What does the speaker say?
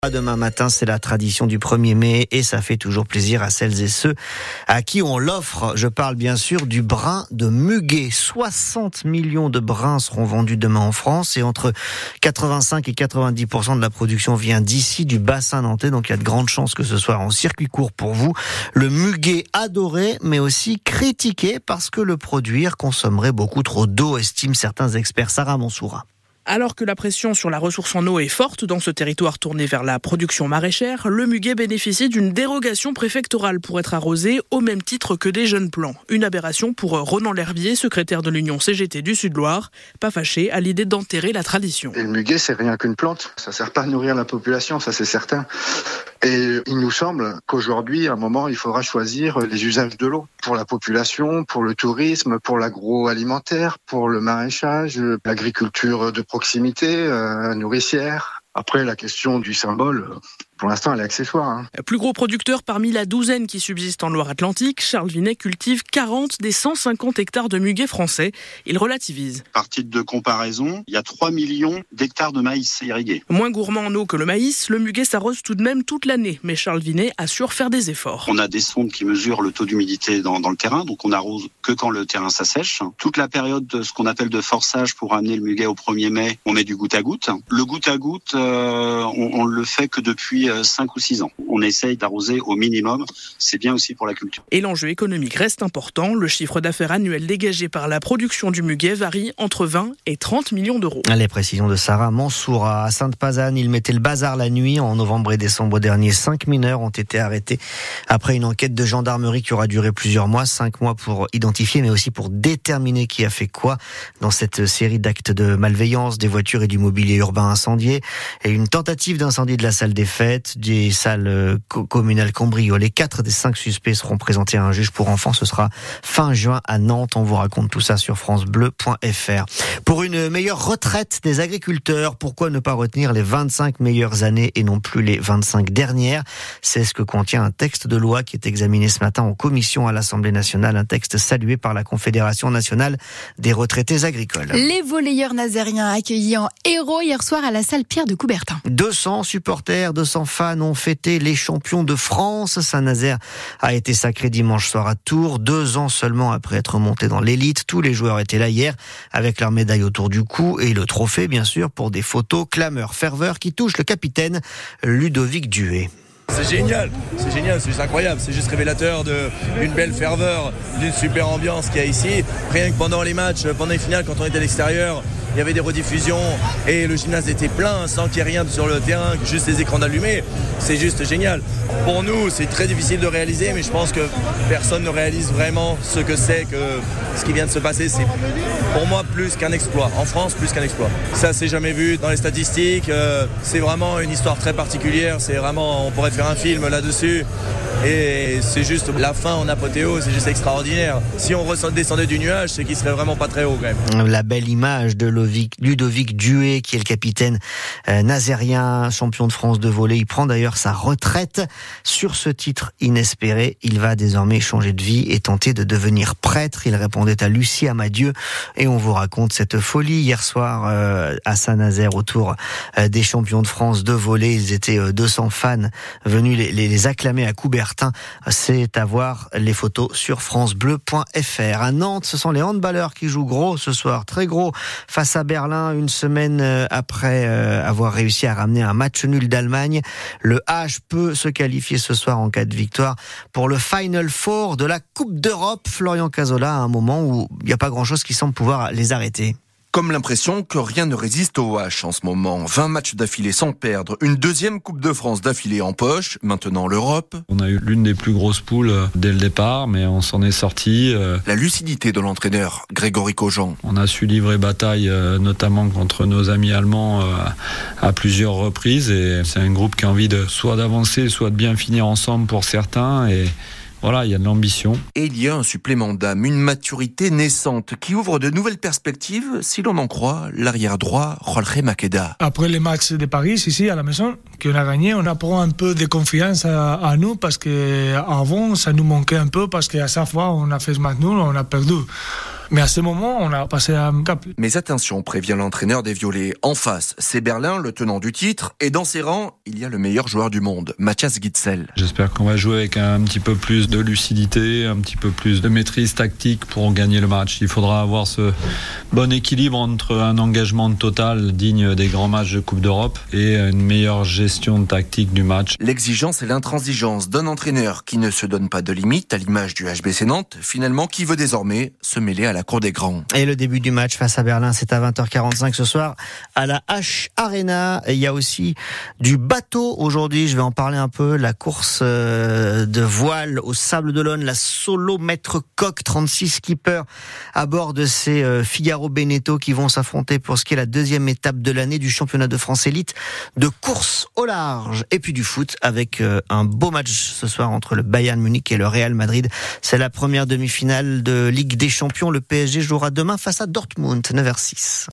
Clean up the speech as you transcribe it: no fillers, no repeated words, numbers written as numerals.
Demain matin, c'est la tradition du 1er mai et ça fait toujours plaisir à celles et ceux à qui on l'offre. Je parle bien sûr du brin de muguet. 60 millions de brins seront vendus demain en France et entre 85 et 90% de la production vient d'ici, du bassin nantais. Donc il y a de grandes chances que ce soit en circuit court pour vous. Le muguet adoré mais aussi critiqué parce que le produire consommerait beaucoup trop d'eau, estiment certains experts. Sarah Mansoura. Alors que la pression sur la ressource en eau est forte dans ce territoire tourné vers la production maraîchère, le muguet bénéficie d'une dérogation préfectorale pour être arrosé au même titre que des jeunes plants. Une aberration pour Ronan L'Herbier, secrétaire de l'Union CGT du Sud-Loire, pas fâché à l'idée d'enterrer la tradition. Et le muguet, c'est rien qu'une plante. Ça sert pas à nourrir la population, ça c'est certain. Et il nous semble qu'aujourd'hui, à un moment, il faudra choisir les usages de l'eau. Pour la population, pour le tourisme, pour l'agroalimentaire, pour le maraîchage, l'agriculture de proximité, nourricière. Après, la question du symbole, pour l'instant, elle est accessoire. Plus gros producteur parmi la douzaine qui subsiste en Loire-Atlantique, Charles Vinet cultive 40 des 150 hectares de muguet français. Il relativise. Par titre de comparaison, il y a 3 millions d'hectares de maïs irrigués. Moins gourmand en eau que le maïs, le muguet s'arrose tout de même toute l'année. Mais Charles Vinet assure faire des efforts. On a des sondes qui mesurent le taux d'humidité dans le terrain, donc on arrose que quand le terrain s'assèche. Toute la période de ce qu'on appelle de forçage pour amener le muguet au 1er mai, on met du goutte à goutte. Le goutte à goutte, on le fait que depuis 5 ou 6 ans. On essaye d'arroser au minimum, c'est bien aussi pour la culture. Et l'enjeu économique reste important. Le chiffre d'affaires annuel dégagé par la production du muguet varie entre 20 et 30 millions d'euros. Les précisions de Sarah Mansoura. À Sainte-Pazanne, il mettait le bazar la nuit. En novembre et décembre dernier, 5 mineurs ont été arrêtés après une enquête de gendarmerie qui aura duré plusieurs mois. 5 mois pour identifier, mais aussi pour déterminer qui a fait quoi dans cette série d'actes de malveillance, des voitures et du mobilier urbain incendié. Et une tentative d'incendie de la salle des fêtes, des salles communales cambriolées. 4 des 5 suspects seront présentés à un juge pour enfants. Ce sera fin juin à Nantes. On vous raconte tout ça sur francebleu.fr. Pour une meilleure retraite des agriculteurs, pourquoi ne pas retenir les 25 meilleures années et non plus les 25 dernières? C'est ce que contient un texte de loi qui est examiné ce matin en commission à l'Assemblée nationale. Un texte salué par la Confédération nationale des retraités agricoles. Les volleyeurs nazériens accueillis en héros hier soir à la salle Pierre de Coubertin. 200 supporters, 200 fans ont fêté les champions de France. Saint-Nazaire a été sacré dimanche soir à Tours, 2 ans seulement après être monté dans l'élite. Tous les joueurs étaient là hier avec leur médaille autour du cou et le trophée bien sûr pour des photos, clameur, ferveur qui touche le capitaine Ludovic Duet. C'est génial, c'est juste incroyable, c'est juste révélateur d'une belle ferveur, d'une super ambiance qu'il y a ici. Rien que pendant les matchs, pendant les finales, quand on était à l'extérieur, il y avait des rediffusions et le gymnase était plein sans qu'il y ait rien sur le terrain, juste les écrans allumés. C'est juste génial. Pour nous, c'est très difficile de réaliser, mais je pense que personne ne réalise vraiment ce que c'est que ce qui vient de se passer. C'est pour moi plus qu'un exploit. En France, plus qu'un exploit. Ça, c'est jamais vu dans les statistiques. C'est vraiment une histoire très particulière. C'est vraiment, on pourrait faire un film là-dessus. Et c'est juste la fin en apothéose, c'est juste extraordinaire. Si on descendait du nuage, c'est qu'il serait vraiment pas très haut quand même. La belle image de Ludovic Duet, qui est le capitaine nazérien, champion de France de volley. Il prend d'ailleurs sa retraite sur ce titre inespéré. Il va désormais changer de vie et tenter de devenir prêtre. Il répondait à Lucie Amadieu et on vous raconte cette folie hier soir à Saint-Nazaire autour des champions de France de volley. Ils étaient 200 fans venus les acclamer à Coubertin. C'est à voir les photos sur francebleu.fr. À Nantes, ce sont les handballeurs qui jouent gros ce soir, très gros, face à Berlin, une semaine après avoir réussi à ramener un match nul d'Allemagne. Le H peut se qualifier ce soir en cas de victoire pour le Final Four de la Coupe d'Europe. Florian Cazorla, à un moment où il n'y a pas grand-chose qui semble pouvoir les arrêter. Comme l'impression que rien ne résiste au H en ce moment. 20 matchs d'affilée sans perdre, une deuxième Coupe de France d'affilée en poche, maintenant l'Europe. On a eu l'une des plus grosses poules dès le départ, mais on s'en est sorti. La lucidité de l'entraîneur, Grégory Cogent. On a su livrer bataille, notamment contre nos amis allemands, à plusieurs reprises. Et c'est un groupe qui a envie soit d'avancer, soit de bien finir ensemble pour certains. Et voilà, il y a de l'ambition. Et il y a un supplément d'âme, une maturité naissante qui ouvre de nouvelles perspectives, si l'on en croit l'arrière droit Jorge Maqueda. Après les matchs de Paris, ici à la maison, qu'on a gagné, on apprend un peu de confiance à nous parce qu'avant, ça nous manquait un peu parce qu'à chaque fois, on a fait ce match nul, on a perdu. Mais à ce moment, on a passé un cap. Mais attention, prévient l'entraîneur des Violets. En face, c'est Berlin, le tenant du titre, et dans ses rangs, il y a le meilleur joueur du monde, Matthias Gitzel. J'espère qu'on va jouer avec un petit peu plus de lucidité, un petit peu plus de maîtrise tactique pour gagner le match. Il faudra avoir ce bon équilibre entre un engagement total digne des grands matchs de Coupe d'Europe et une meilleure gestion tactique du match. L'exigence et l'intransigeance d'un entraîneur qui ne se donne pas de limite, à l'image du HBC Nantes, finalement qui veut désormais se mêler à la cour des grands. Et le début du match face à Berlin, c'est à 20h45 ce soir à la H Arena. Et il y a aussi du bateau aujourd'hui, je vais en parler un peu, la course de voile au Sable d'Olonne, la Solo Maître Coq, 36 skippers à bord de ces Figaro Beneteau qui vont s'affronter pour ce qui est la deuxième étape de l'année du championnat de France élite de course au large. Et puis du foot avec un beau match ce soir entre le Bayern Munich et le Real Madrid. C'est la première demi-finale de Ligue des Champions. Le PSG jouera demain face à Dortmund, 9h06.